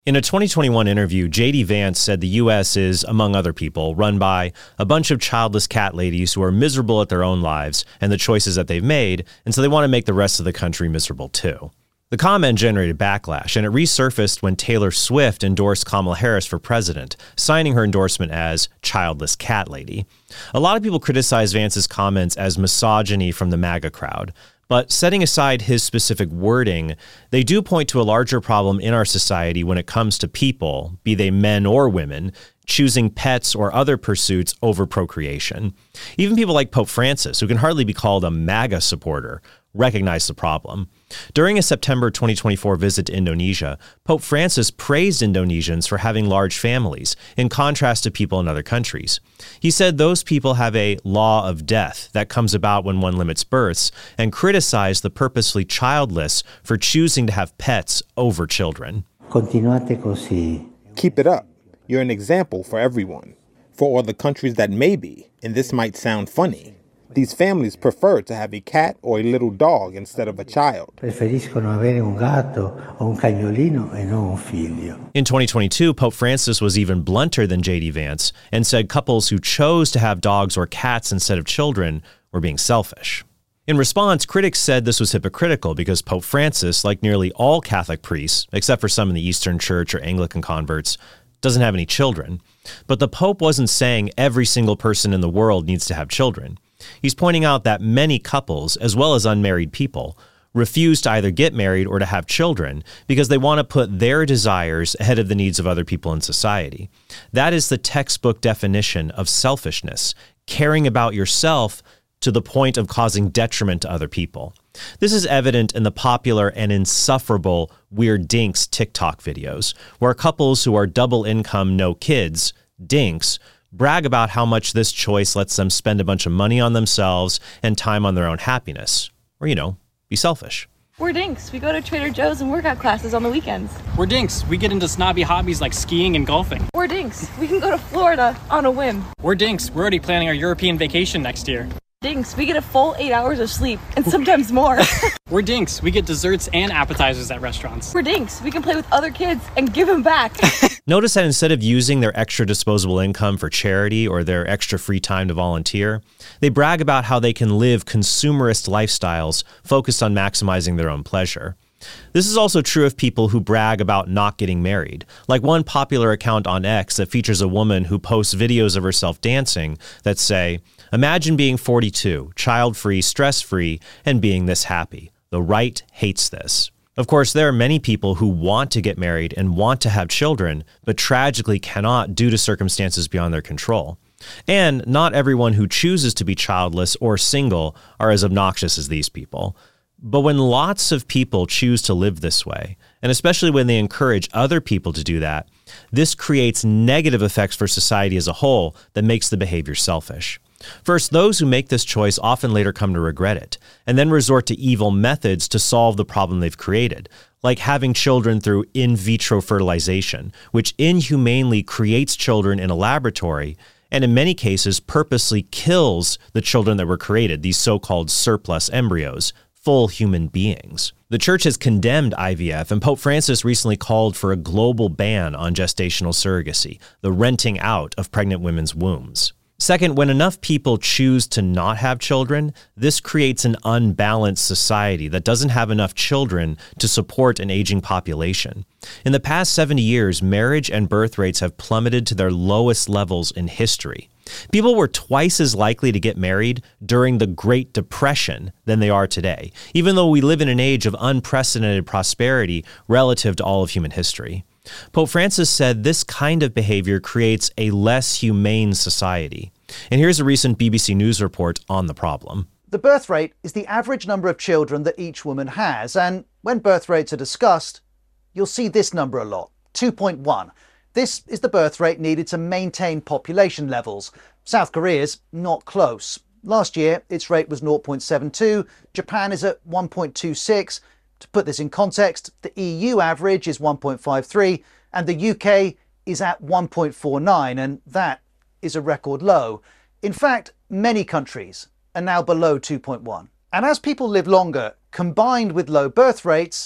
In a 2021 interview, J.D. Vance said the U.S. is, among other people, run by a bunch of childless cat ladies who are miserable at their own lives and the choices that they've made, and so they want to make the rest of the country miserable too. The comment generated backlash, and it resurfaced when Taylor Swift endorsed Kamala Harris for president, signing her endorsement as childless cat lady. A lot of people criticize Vance's comments as misogyny from the MAGA crowd. But setting aside his specific wording, they do point to a larger problem in our society when it comes to people, be they men or women, choosing pets or other pursuits over procreation. Even people like Pope Francis, who can hardly be called a MAGA supporter, recognize the problem. During a September 2024 visit to Indonesia, Pope Francis praised Indonesians for having large families, in contrast to people in other countries. He said those people have a law of death that comes about when one limits births, and criticized the purposely childless for choosing to have pets over children. Continuate così. Keep it up. You're an example for everyone. For all the countries that may be, and this might sound funny, these families prefer to have a cat or a little dog instead of a child. Preferiscono avere un gatto o un cagnolino e non un figlio. In 2022, Pope Francis was even blunter than J.D. Vance and said couples who chose to have dogs or cats instead of children were being selfish. In response, critics said this was hypocritical because Pope Francis, like nearly all Catholic priests, except for some in the Eastern Church or Anglican converts, doesn't have any children. But the Pope wasn't saying every single person in the world needs to have children. He's pointing out that many couples, as well as unmarried people, refuse to either get married or to have children because they want to put their desires ahead of the needs of other people in society. That is the textbook definition of selfishness, caring about yourself to the point of causing detriment to other people. This is evident in the popular and insufferable Weird Dinks TikTok videos, where couples who are double income, no kids, dinks, brag about how much this choice lets them spend a bunch of money on themselves and time on their own happiness. Or, be selfish. We're dinks. We go to Trader Joe's and workout classes on the weekends. We're dinks. We get into snobby hobbies like skiing and golfing. We're dinks. We can go to Florida on a whim. We're dinks. We're already planning our European vacation next year. Dinks. We get a full 8 hours of sleep and sometimes more. We're dinks. We get desserts and appetizers at restaurants. We're dinks. We can play with other kids and give them back. Notice that instead of using their extra disposable income for charity or their extra free time to volunteer, they brag about how they can live consumerist lifestyles focused on maximizing their own pleasure. This is also true of people who brag about not getting married, like one popular account on X that features a woman who posts videos of herself dancing that say, "Imagine being 42, child-free, stress-free, and being this happy. The right hates this." Of course, there are many people who want to get married and want to have children, but tragically cannot due to circumstances beyond their control. And not everyone who chooses to be childless or single are as obnoxious as these people. But when lots of people choose to live this way, and especially when they encourage other people to do that, this creates negative effects for society as a whole that makes the behavior selfish. First, those who make this choice often later come to regret it, and then resort to evil methods to solve the problem they've created, like having children through in vitro fertilization, which inhumanely creates children in a laboratory, and in many cases purposely kills the children that were created, these so-called surplus embryos, full human beings. The church has condemned IVF, and Pope Francis recently called for a global ban on gestational surrogacy, the renting out of pregnant women's wombs. Second, when enough people choose to not have children, this creates an unbalanced society that doesn't have enough children to support an aging population. In the past 70 years, marriage and birth rates have plummeted to their lowest levels in history. People were twice as likely to get married during the Great Depression than they are today, even though we live in an age of unprecedented prosperity relative to all of human history. Pope Francis said this kind of behavior creates a less humane society. And here's a recent BBC News report on the problem. The birth rate is the average number of children that each woman has, and when birth rates are discussed, you'll see this number a lot, 2.1. This is the birth rate needed to maintain population levels. South Korea's not close. Last year, its rate was 0.72. Japan is at 1.26. To put this in context, the EU average is 1.53 and the UK is at 1.49, and that is a record low. In fact, many countries are now below 2.1. And as people live longer, combined with low birth rates,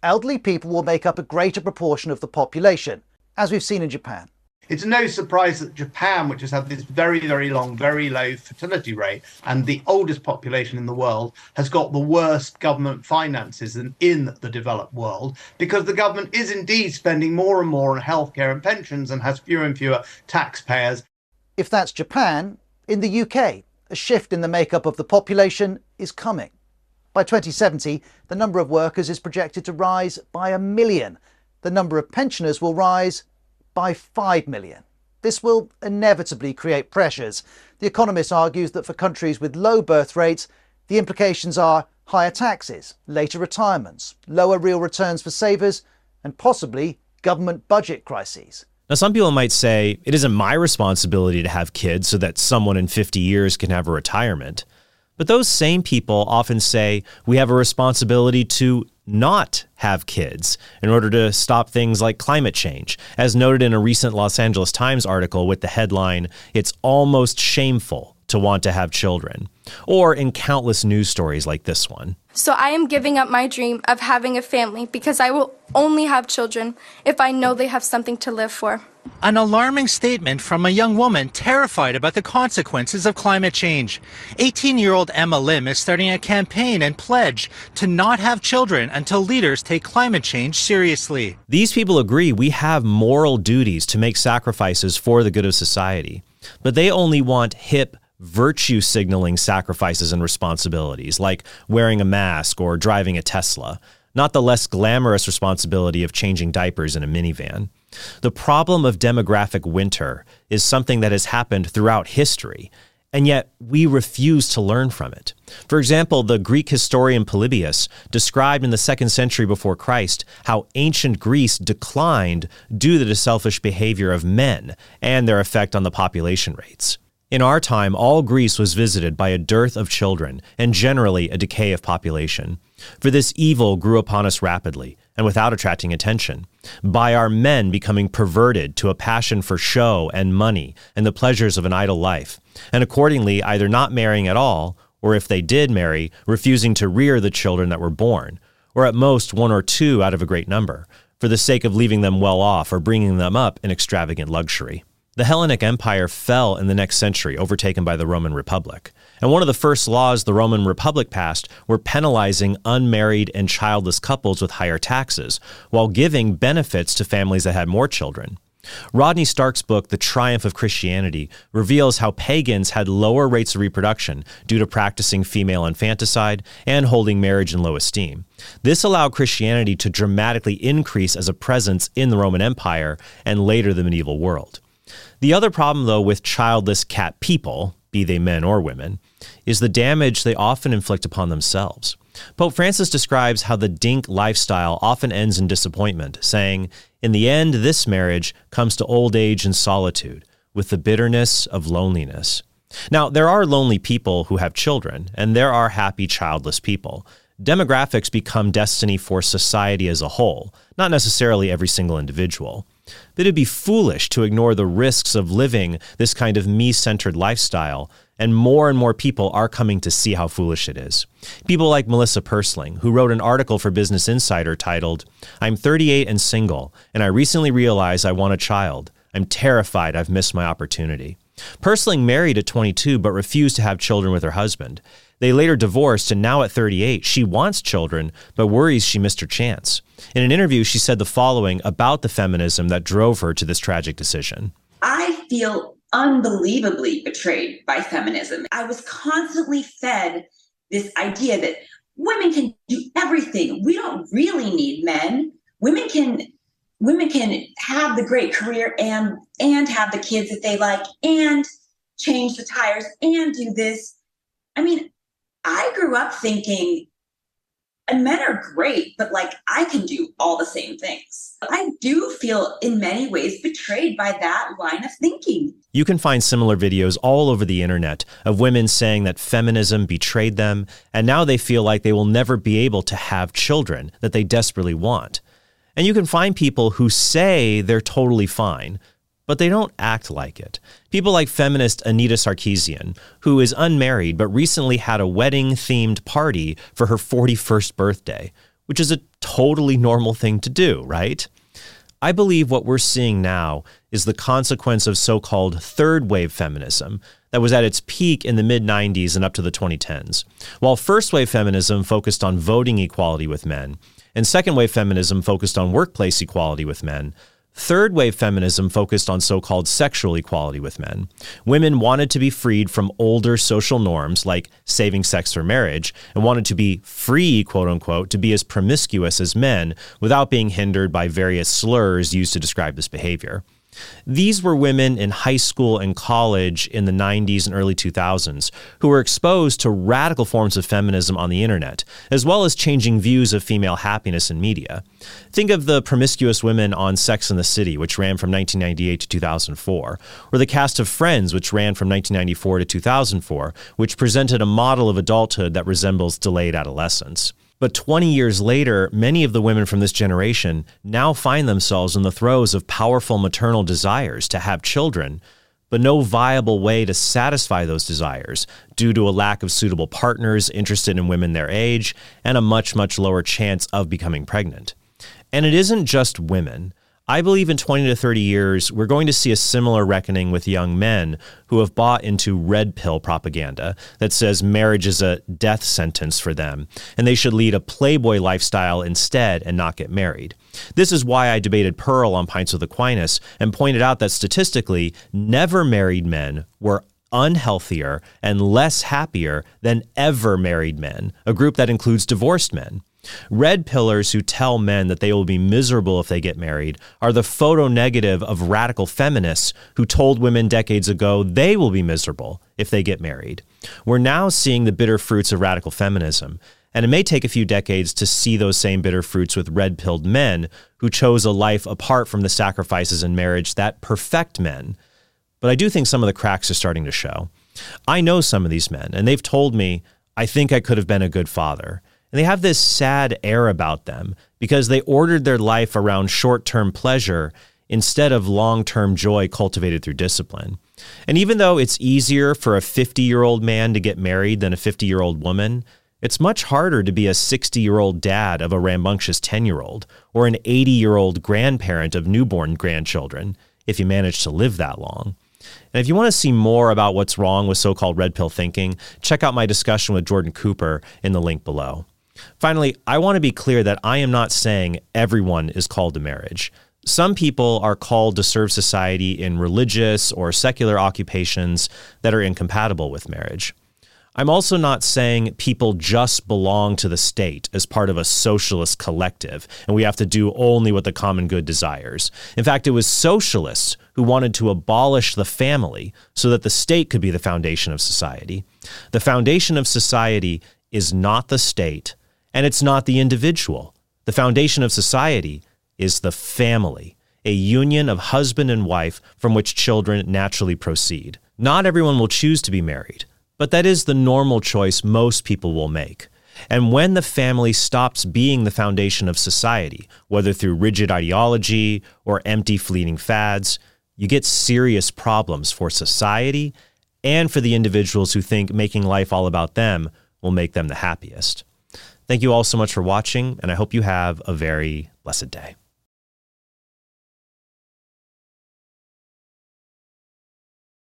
elderly people will make up a greater proportion of the population, as we've seen in Japan. It's no surprise that Japan, which has had this very, very long, very low fertility rate and the oldest population in the world, has got the worst government finances in the developed world, because the government is indeed spending more and more on healthcare and pensions and has fewer and fewer taxpayers. If that's Japan, in the UK, a shift in the makeup of the population is coming. By 2070, the number of workers is projected to rise by 1 million. The number of pensioners will rise by 5 million. This will inevitably create pressures. The Economist argues that for countries with low birth rates, the implications are higher taxes, later retirements, lower real returns for savers, and possibly government budget crises. Now, some people might say, it isn't my responsibility to have kids so that someone in 50 years can have a retirement. But those same people often say we have a responsibility to not have kids in order to stop things like climate change, as noted in a recent Los Angeles Times article with the headline, "It's almost shameful to want to have children," or in countless news stories like this one. So I am giving up my dream of having a family because I will only have children if I know they have something to live for. An alarming statement from a young woman terrified about the consequences of climate change. 18-year-old Emma Lim is starting a campaign and pledge to not have children until leaders take climate change seriously. These people agree we have moral duties to make sacrifices for the good of society, but they only want hip, virtue-signaling sacrifices and responsibilities, like wearing a mask or driving a Tesla, not the less glamorous responsibility of changing diapers in a minivan. The problem of demographic winter is something that has happened throughout history, and yet we refuse to learn from it. For example, the Greek historian Polybius described in the 2nd century before Christ how ancient Greece declined due to the selfish behavior of men and their effect on the population rates. In our time, all Greece was visited by a dearth of children and generally a decay of population. For this evil grew upon us rapidly and without attracting attention, by our men becoming perverted to a passion for show and money and the pleasures of an idle life, and accordingly either not marrying at all, or if they did marry, refusing to rear the children that were born, or at most 1 or 2 out of a great number, for the sake of leaving them well off or bringing them up in extravagant luxury. The Hellenic Empire fell in the next century, overtaken by the Roman Republic. And one of the first laws the Roman Republic passed were penalizing unmarried and childless couples with higher taxes, while giving benefits to families that had more children. Rodney Stark's book, The Triumph of Christianity, reveals how pagans had lower rates of reproduction due to practicing female infanticide and holding marriage in low esteem. This allowed Christianity to dramatically increase as a presence in the Roman Empire and later the medieval world. The other problem, though, with childless cat people, be they men or women, is the damage they often inflict upon themselves. Pope Francis describes how the dink lifestyle often ends in disappointment, saying, "In the end, this marriage comes to old age and solitude, with the bitterness of loneliness." Now, there are lonely people who have children, and there are happy childless people. Demographics become destiny for society as a whole, not necessarily every single individual. But it'd be foolish to ignore the risks of living this kind of me-centered lifestyle, and more people are coming to see how foolish it is. People like Melissa Persling, who wrote an article for Business Insider titled, "I'm 38 and single, and I recently realized I want a child. I'm terrified I've missed my opportunity." Persling married at 22 but refused to have children with her husband. They later divorced, and now at 38, she wants children, but worries she missed her chance. In an interview, she said the following about the feminism that drove her to this tragic decision. I feel unbelievably betrayed by feminism. I was constantly fed this idea that women can do everything. We don't really need men. Women can have the great career and have the kids that they like and change the tires and do this. I mean, I grew up thinking, and men are great, but I can do all the same things. I do feel in many ways betrayed by that line of thinking. You can find similar videos all over the internet of women saying that feminism betrayed them, and now they feel like they will never be able to have children that they desperately want. And you can find people who say they're totally fine, but they don't act like it. People like feminist Anita Sarkeesian, who is unmarried but recently had a wedding-themed party for her 41st birthday, which is a totally normal thing to do, right? I believe what we're seeing now is the consequence of so-called third-wave feminism that was at its peak in the mid-90s and up to the 2010s. While first-wave feminism focused on voting equality with men, and second-wave feminism focused on workplace equality with men, third-wave feminism focused on so-called sexual equality with men. Women wanted to be freed from older social norms like saving sex for marriage and wanted to be free, quote-unquote, to be as promiscuous as men without being hindered by various slurs used to describe this behavior. These were women in high school and college in the 90s and early 2000s who were exposed to radical forms of feminism on the internet, as well as changing views of female happiness in media. Think of the promiscuous women on Sex and the City, which ran from 1998 to 2004, or the cast of Friends, which ran from 1994 to 2004, which presented a model of adulthood that resembles delayed adolescence. But 20 years later, many of the women from this generation now find themselves in the throes of powerful maternal desires to have children, but no viable way to satisfy those desires due to a lack of suitable partners interested in women their age and a much, much lower chance of becoming pregnant. And it isn't just women. I believe in 20 to 30 years, we're going to see a similar reckoning with young men who have bought into red pill propaganda that says marriage is a death sentence for them, and they should lead a playboy lifestyle instead and not get married. This is why I debated Pearl on Pints with Aquinas and pointed out that statistically, never married men were unhealthier and less happier than ever married men, a group that includes divorced men. Red pillers who tell men that they will be miserable if they get married are the photo negative of radical feminists who told women decades ago they will be miserable if they get married. We're now seeing the bitter fruits of radical feminism, and it may take a few decades to see those same bitter fruits with red-pilled men who chose a life apart from the sacrifices in marriage that perfect men. But I do think some of the cracks are starting to show. I know some of these men, and they've told me, I think I could have been a good father. And they have this sad air about them because they ordered their life around short-term pleasure instead of long-term joy cultivated through discipline. And even though it's easier for a 50-year-old man to get married than a 50-year-old woman, it's much harder to be a 60-year-old dad of a rambunctious 10-year-old or an 80-year-old grandparent of newborn grandchildren if you manage to live that long. And if you want to see more about what's wrong with so-called red pill thinking, check out my discussion with Jordan Cooper in the link below. Finally, I want to be clear that I am not saying everyone is called to marriage. Some people are called to serve society in religious or secular occupations that are incompatible with marriage. I'm also not saying people just belong to the state as part of a socialist collective, and we have to do only what the common good desires. In fact, it was socialists who wanted to abolish the family so that the state could be the foundation of society. The foundation of society is not the state, and it's not the individual. The foundation of society is the family, a union of husband and wife from which children naturally proceed. Not everyone will choose to be married, but that is the normal choice most people will make. And when the family stops being the foundation of society, whether through rigid ideology or empty fleeting fads, you get serious problems for society and for the individuals who think making life all about them will make them the happiest. Thank you all so much for watching, and I hope you have a very blessed day.